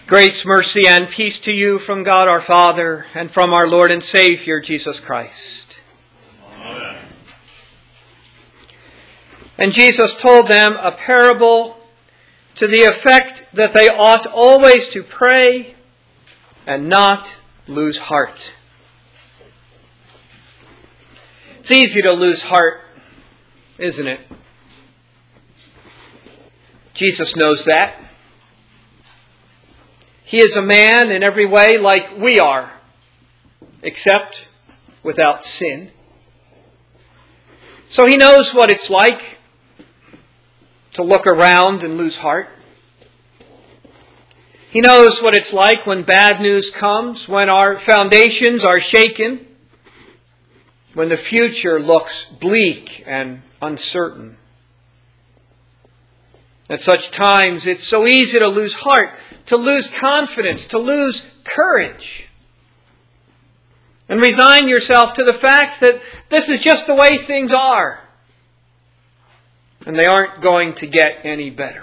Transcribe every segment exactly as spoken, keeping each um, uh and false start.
Grace, mercy, and peace to you from God our Father and from our Lord and Savior, Jesus Christ. Amen. And Jesus told them a parable to the effect that they ought always to pray and not lose heart. It's easy to lose heart, isn't it? Jesus knows that. He is a man in every way like we are, except without sin. So he knows what it's like to look around and lose heart. He knows what it's like when bad news comes, when our foundations are shaken, when the future looks bleak and uncertain. At such times, it's so easy to lose heart, to lose confidence, to lose courage, and resign yourself to the fact that this is just the way things are, and they aren't going to get any better.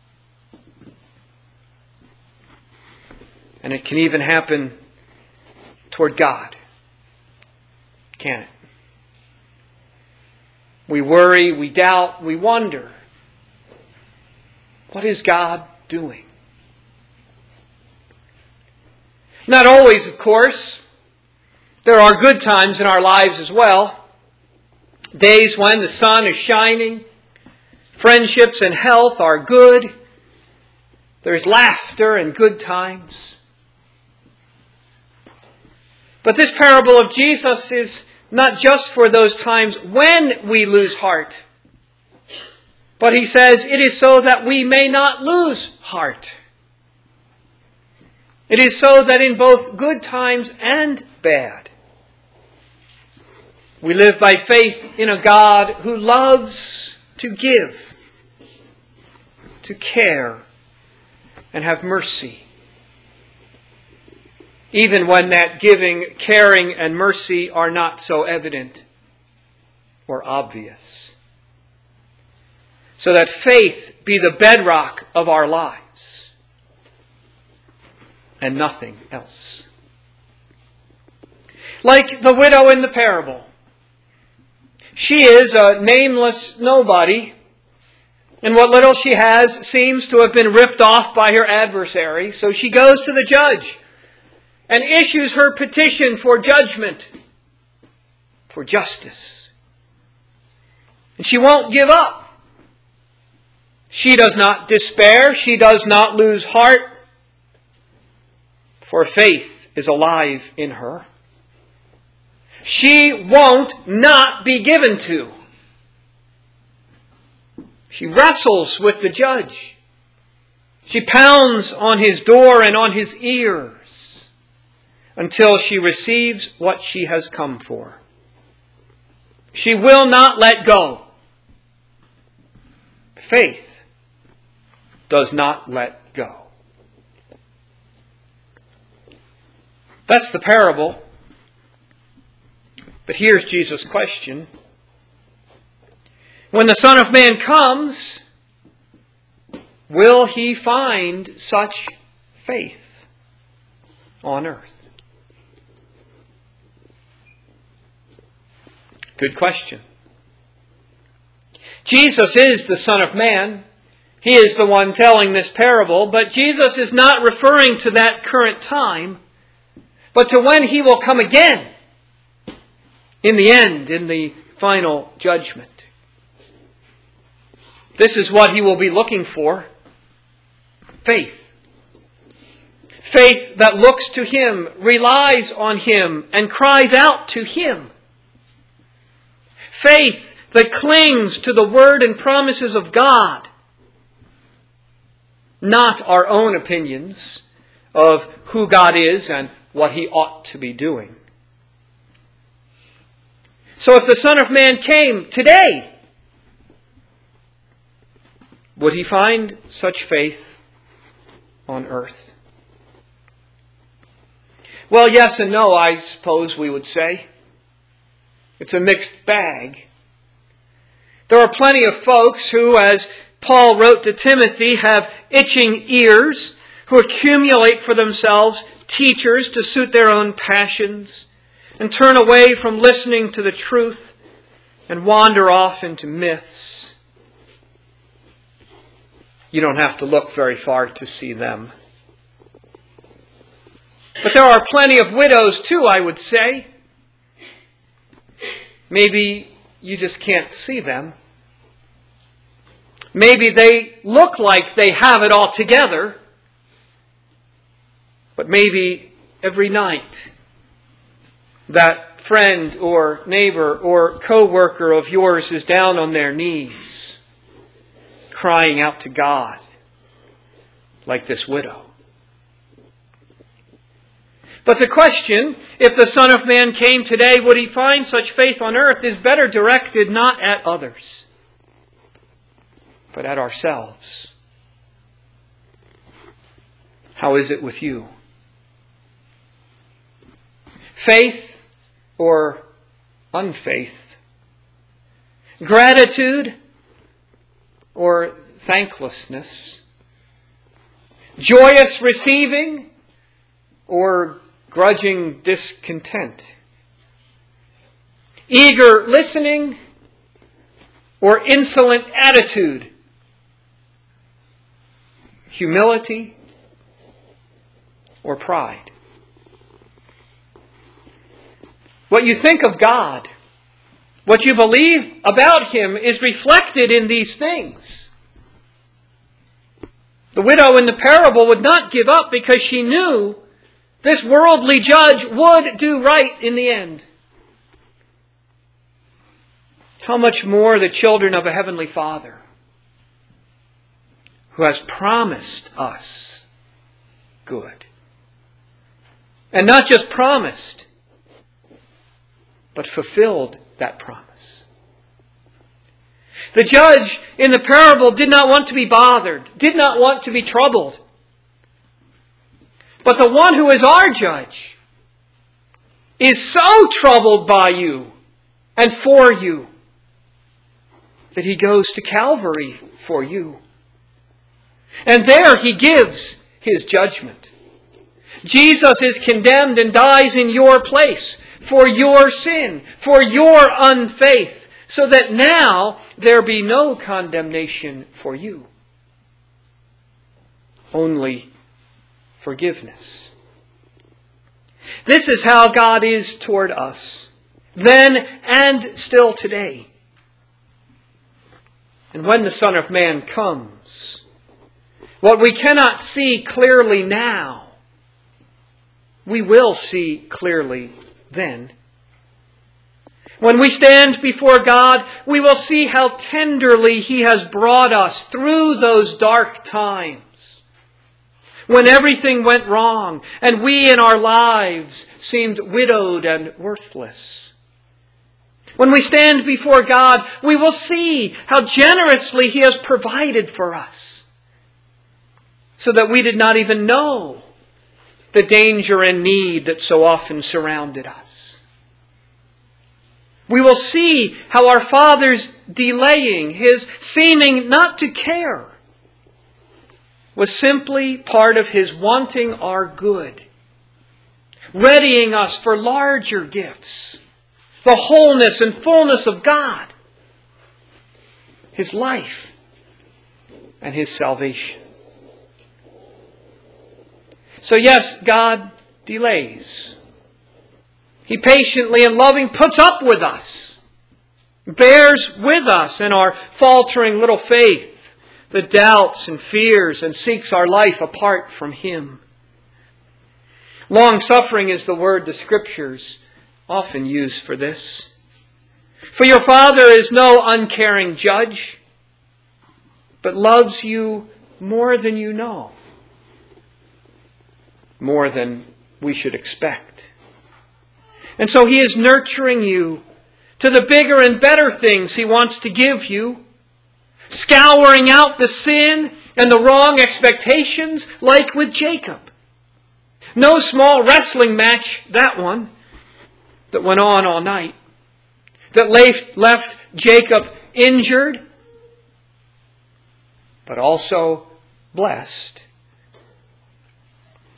And it can even happen toward God, can't it? We worry, we doubt, we wonder. What is God doing? Not always, of course. There are good times in our lives as well. Days when the sun is shining, friendships and health are good. There's laughter and good times. But this parable of Jesus is not just for those times when we lose heart. But he says it is so that we may not lose heart. It is so that in both good times and bad, we live by faith in a God who loves to give, to care, and have mercy. Even when that giving, caring, and mercy are not so evident or obvious. So that faith be the bedrock of our lives and nothing else. Like the widow in the parable. She is a nameless nobody, and what little she has seems to have been ripped off by her adversary. So she goes to the judge and issues her petition for judgment, for justice. And she won't give up. She does not despair. She does not lose heart. For faith is alive in her. She won't not be given to. She wrestles with the judge. She pounds on his door and on his ears until she receives what she has come for. She will not let go. Faith does not let go. That's the parable. But here's Jesus' question. When the Son of Man comes, will he find such faith on earth? Good question. Jesus is the Son of Man. He is the one telling this parable, but Jesus is not referring to that current time, but to when he will come again in the end, in the final judgment. This is what he will be looking for. Faith. Faith that looks to him, relies on him, and cries out to him. Faith that clings to the word and promises of God. Not our own opinions of who God is and what he ought to be doing. So if the Son of Man came today, would he find such faith on earth? Well, yes and no, I suppose we would say. It's a mixed bag. There are plenty of folks who, as Paul wrote to Timothy, have itching ears who accumulate for themselves teachers to suit their own passions and turn away from listening to the truth and wander off into myths. You don't have to look very far to see them. But there are plenty of widows too, I would say. Maybe you just can't see them. Maybe they look like they have it all together, but maybe every night that friend or neighbor or co-worker of yours is down on their knees, crying out to God like this widow. But the question, if the Son of Man came today, would he find such faith on earth, is better directed not at others, but at ourselves. How is it with you? Faith or unfaith? Gratitude or thanklessness? Joyous receiving or grudging discontent? Eager listening or insolent attitude? Humility or pride? What you think of God, what you believe about Him, is reflected in these things. The widow in the parable would not give up because she knew this worldly judge would do right in the end. How much more the children of a heavenly Father, who has promised us good. And not just promised, but fulfilled that promise. The judge in the parable did not want to be bothered, did not want to be troubled. But the one who is our judge is so troubled by you and for you that he goes to Calvary for you. And there he gives his judgment. Jesus is condemned and dies in your place for your sin, for your unfaith, so that now there be no condemnation for you. Only forgiveness. This is how God is toward us, then and still today. And when the Son of Man comes, what we cannot see clearly now, we will see clearly then. When we stand before God, we will see how tenderly He has brought us through those dark times, when everything went wrong and we in our lives seemed widowed and worthless. When we stand before God, we will see how generously He has provided for us, so that we did not even know the danger and need that so often surrounded us. We will see how our Father's delaying, His seeming not to care, was simply part of His wanting our good, readying us for larger gifts, the wholeness and fullness of God, His life, and His salvation. So yes, God delays. He patiently and loving puts up with us, bears with us in our faltering little faith, the doubts and fears, and seeks our life apart from Him. Long-suffering is the word the Scriptures often use for this. For your Father is no uncaring judge, but loves you more than you know, more than we should expect. And so He is nurturing you to the bigger and better things He wants to give you, scouring out the sin and the wrong expectations, like with Jacob. No small wrestling match, that one, that went on all night, that left Jacob injured, but also blessed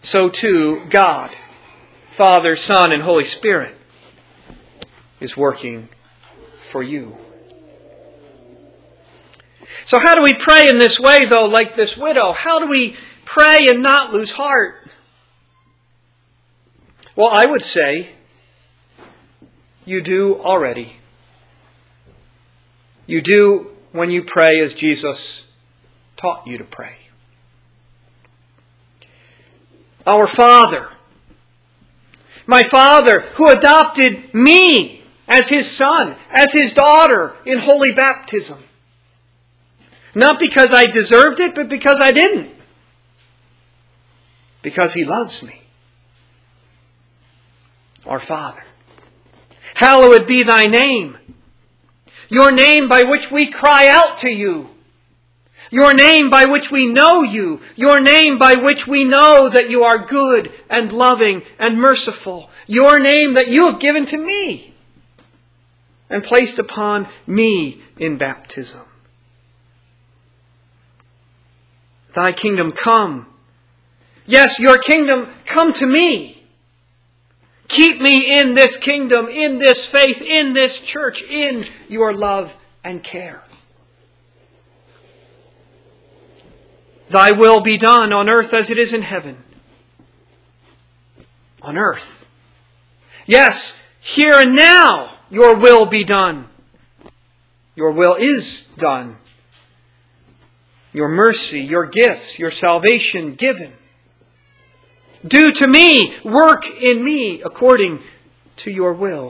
so too God, Father, Son, and Holy Spirit is working for you. So how do we pray in this way, though, like this widow? How do we pray and not lose heart? Well, I would say you do already. You do when you pray as Jesus taught you to pray. Our Father, my Father who adopted me as His son, as His daughter in holy baptism. Not because I deserved it, but because I didn't. Because He loves me. Our Father, hallowed be Thy name. Your name by which we cry out to You. Your name by which we know You. Your name by which we know that You are good and loving and merciful. Your name that You have given to me and placed upon me in baptism. Thy kingdom come. Yes, Your kingdom come to me. Keep me in this kingdom, in this faith, in this church, in Your love and care. Thy will be done on earth as it is in heaven. On earth. Yes, here and now, Your will be done. Your will is done. Your mercy, Your gifts, Your salvation given. Do to me, work in me according to Your will.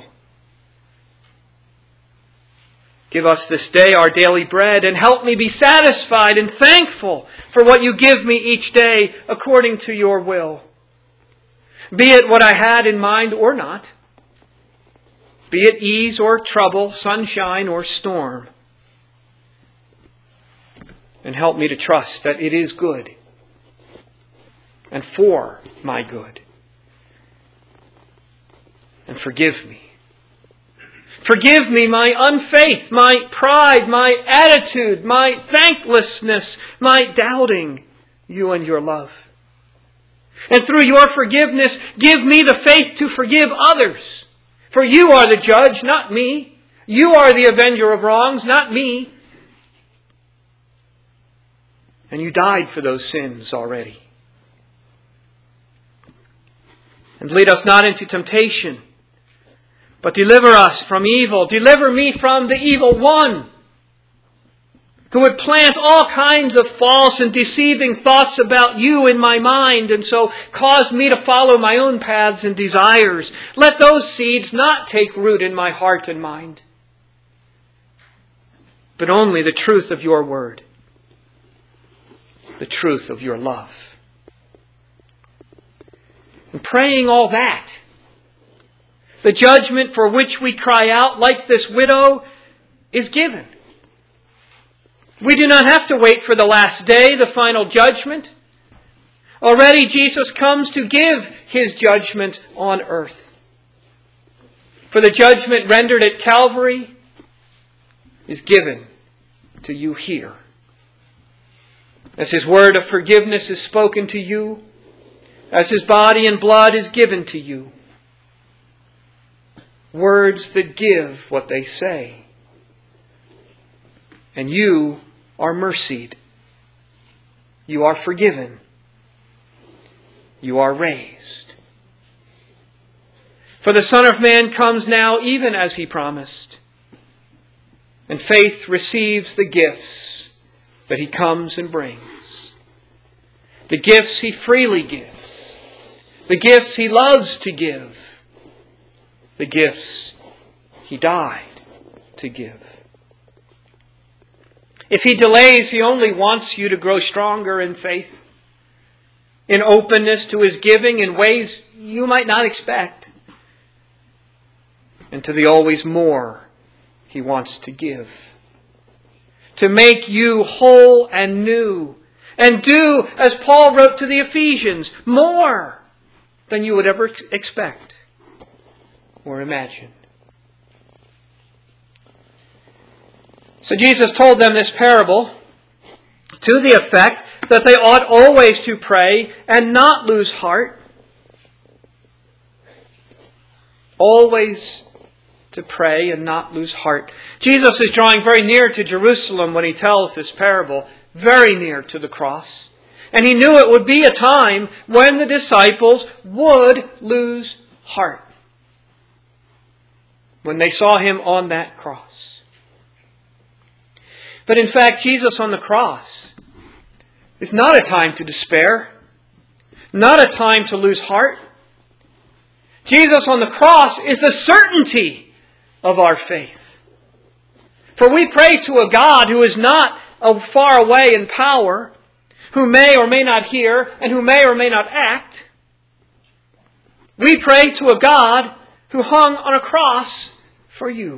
Give us this day our daily bread, and help me be satisfied and thankful for what You give me each day according to Your will. Be it what I had in mind or not. Be it ease or trouble, sunshine or storm. And help me to trust that it is good and for my good. And forgive me. Forgive me my unfaith, my pride, my attitude, my thanklessness, my doubting You and Your love. And through Your forgiveness, give me the faith to forgive others. For You are the judge, not me. You are the avenger of wrongs, not me. And You died for those sins already. And lead us not into temptation, but deliver us from evil. Deliver me from the evil one, who would plant all kinds of false and deceiving thoughts about You in my mind, and so cause me to follow my own paths and desires. Let those seeds not take root in my heart and mind, but only the truth of Your word, the truth of Your love. And praying all that, the judgment for which we cry out, like this widow, is given. We do not have to wait for the last day, the final judgment. Already Jesus comes to give His judgment on earth. For the judgment rendered at Calvary is given to you here. As His word of forgiveness is spoken to you, as His body and blood is given to you. Words that give what they say. And you are mercied. You are forgiven. You are raised. For the Son of Man comes now even as He promised. And faith receives the gifts that He comes and brings. The gifts He freely gives. The gifts He loves to give. The gifts He died to give. If He delays, He only wants you to grow stronger in faith, in openness to His giving in ways you might not expect, and to the always more He wants to give. To make you whole and new, and do, as Paul wrote to the Ephesians, more than you would ever expect or imagine. So Jesus told them this parable to the effect that they ought always to pray and not lose heart. Always to pray and not lose heart. Jesus is drawing very near to Jerusalem when he tells this parable, very near to the cross. And he knew it would be a time when the disciples would lose heart when they saw him on that cross. But in fact, Jesus on the cross is not a time to despair, not a time to lose heart. Jesus on the cross is the certainty of our faith. For we pray to a God who is not far away in power, who may or may not hear, and who may or may not act. We pray to a God who hung on a cross for you.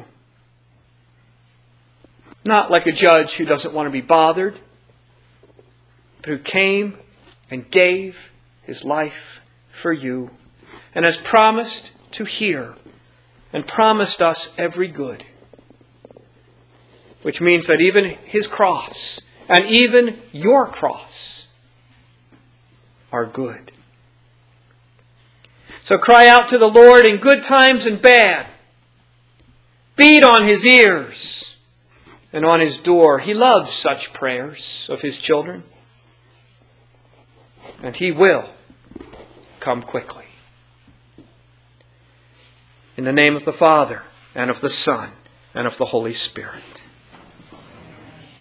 Not like a judge who doesn't want to be bothered, but who came and gave his life for you, and has promised to hear and promised us every good. Which means that even his cross and even your cross are good. So cry out to the Lord in good times and bad. Beat on his ears and on his door. He loves such prayers of his children. And he will come quickly. In the name of the Father, and of the Son, and of the Holy Spirit.